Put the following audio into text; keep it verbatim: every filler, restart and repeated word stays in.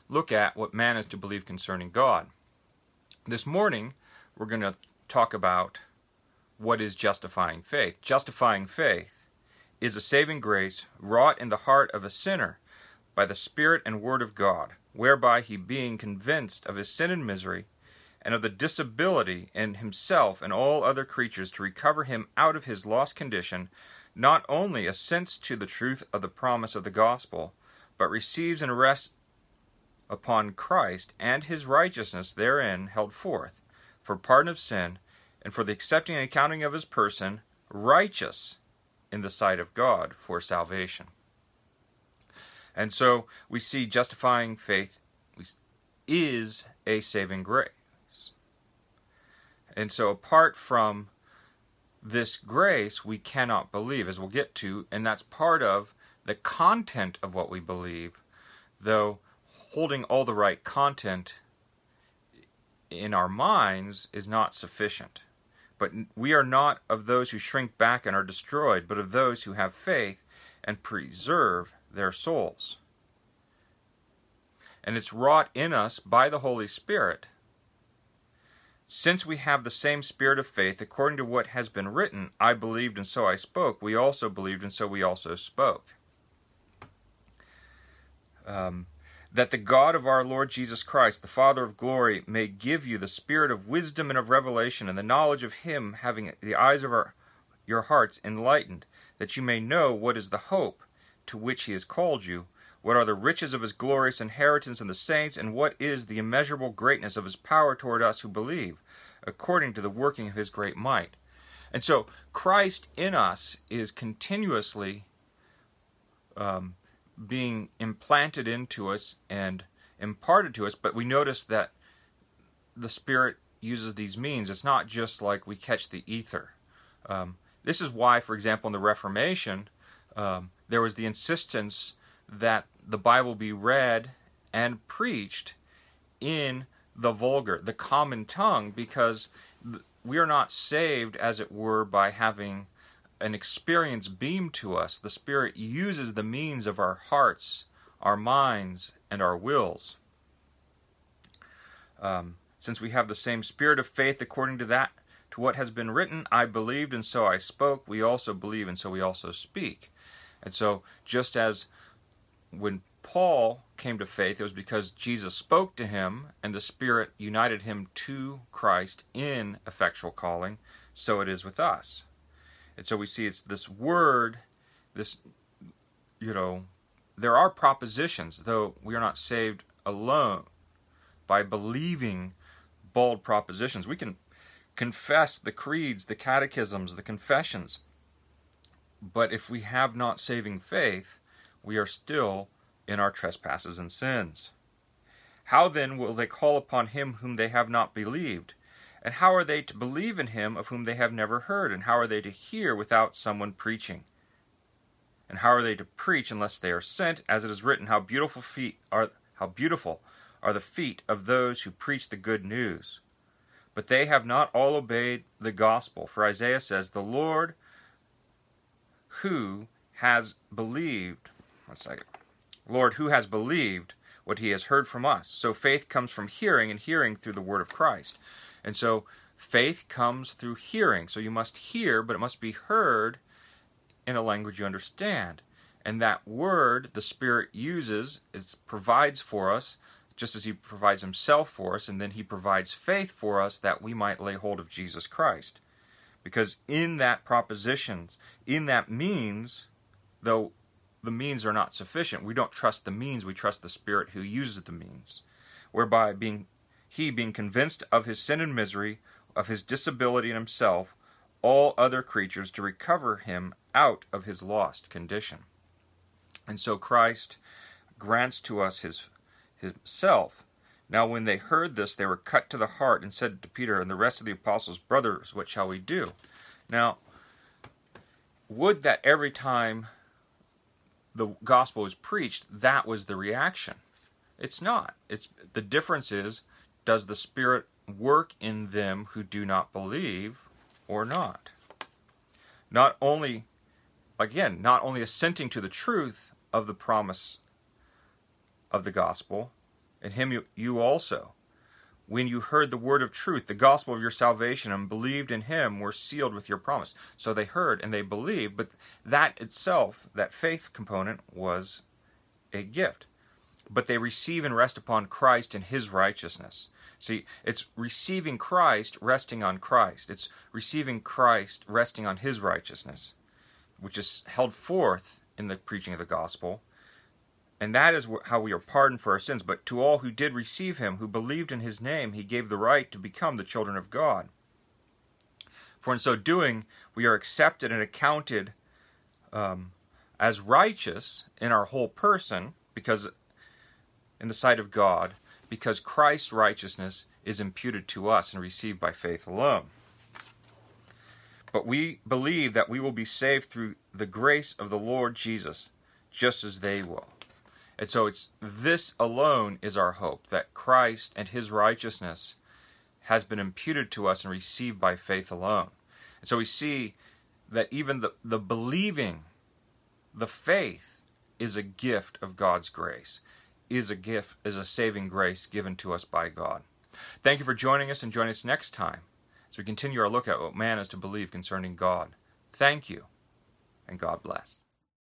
look at what man is to believe concerning God. This morning, we're going to talk about what is justifying faith. Justifying faith is a saving grace wrought in the heart of a sinner by the Spirit and Word of God, whereby he, being convinced of his sin and misery, and of the disability in himself and all other creatures to recover him out of his lost condition, not only assents to the truth of the promise of the gospel, but receives and rests upon Christ and his righteousness therein held forth, for pardon of sin, and for the accepting and accounting of his person, righteous in the sight of God for salvation. And so we see justifying faith is a saving grace. And so apart from this grace, we cannot believe, as we'll get to, and that's part of the content of what we believe, though holding all the right content in our minds is not sufficient. But we are not of those who shrink back and are destroyed, but of those who have faith and preserve their souls. And it's wrought in us by the Holy Spirit. Since we have the same spirit of faith, according to what has been written, I believed and so I spoke, we also believed and so we also spoke. Um, that the God of our Lord Jesus Christ, the Father of glory, may give you the spirit of wisdom and of revelation and the knowledge of him, having the eyes of our, your hearts enlightened, that you may know what is the hope to which he has called you, what are the riches of his glorious inheritance in the saints, and what is the immeasurable greatness of his power toward us who believe, according to the working of his great might. And so Christ in us is continuously um, being implanted into us and imparted to us, but we notice that the Spirit uses these means. It's not just like we catch the ether. Um, this is why, for example, in the Reformation, um, there was the insistence that the Bible be read and preached in the vulgar, the common tongue, because we are not saved, as it were, by having an experience beamed to us. The Spirit uses the means of our hearts, our minds, and our wills. Um, since we have the same spirit of faith according to that, to what has been written, I believed and so I spoke, we also believe and so we also speak. And so just as when Paul came to faith, it was because Jesus spoke to him and the Spirit united him to Christ in effectual calling, so it is with us. And so we see it's this word, this, you know, there are propositions, though we are not saved alone by believing bald propositions. We can confess the creeds, the catechisms, the confessions, but if we have not saving faith, we are still in our trespasses and sins. How then will they call upon him whom they have not believed? And how are they to believe in him of whom they have never heard? And how are they to hear without someone preaching? And how are they to preach unless they are sent? As it is written, how beautiful feet are how beautiful are the feet of those who preach the good news. But they have not all obeyed the gospel. For Isaiah says, the Lord who has believed, one second, Lord, who has believed what he has heard from us? So faith comes from hearing, and hearing through the word of Christ. And so faith comes through hearing. So you must hear, but it must be heard in a language you understand. And that word the Spirit uses, it provides for us, just as he provides himself for us, and then he provides faith for us that we might lay hold of Jesus Christ. Because in that propositions, in that means, though the means are not sufficient, we don't trust the means, we trust the Spirit who uses the means, whereby being he, being convinced of his sin and misery, of his disability in himself, all other creatures to recover him out of his lost condition. And so Christ grants to us his himself. Now when they heard this, they were cut to the heart and said to Peter and the rest of the apostles, brothers, what shall we do? Now, would that every time the gospel was preached, that was the reaction. It's not. It's the difference is, does the Spirit work in them who do not believe or not? Not only, again, not only assenting to the truth of the promise of the gospel, In him you, you also, when you heard the word of truth, the gospel of your salvation, and believed in him, were sealed with your promise. So they heard and they believed, but that itself, that faith component, was a gift. But they receive and rest upon Christ and his righteousness. See, it's receiving Christ, resting on Christ. It's receiving Christ, resting on his righteousness, which is held forth in the preaching of the gospel. And that is how we are pardoned for our sins. But to all who did receive him, who believed in his name, he gave the right to become the children of God. For in so doing, we are accepted and accounted um, as righteous in our whole person, because in the sight of God, because Christ's righteousness is imputed to us and received by faith alone. But we believe that we will be saved through the grace of the Lord Jesus, just as they will. And so it's this alone is our hope, that Christ and his righteousness has been imputed to us and received by faith alone. And so we see that even the, the believing, the faith, is a gift of God's grace, is a gift, is a saving grace given to us by God. Thank you for joining us, and join us next time as we continue our look at what man is to believe concerning God. Thank you, and God bless.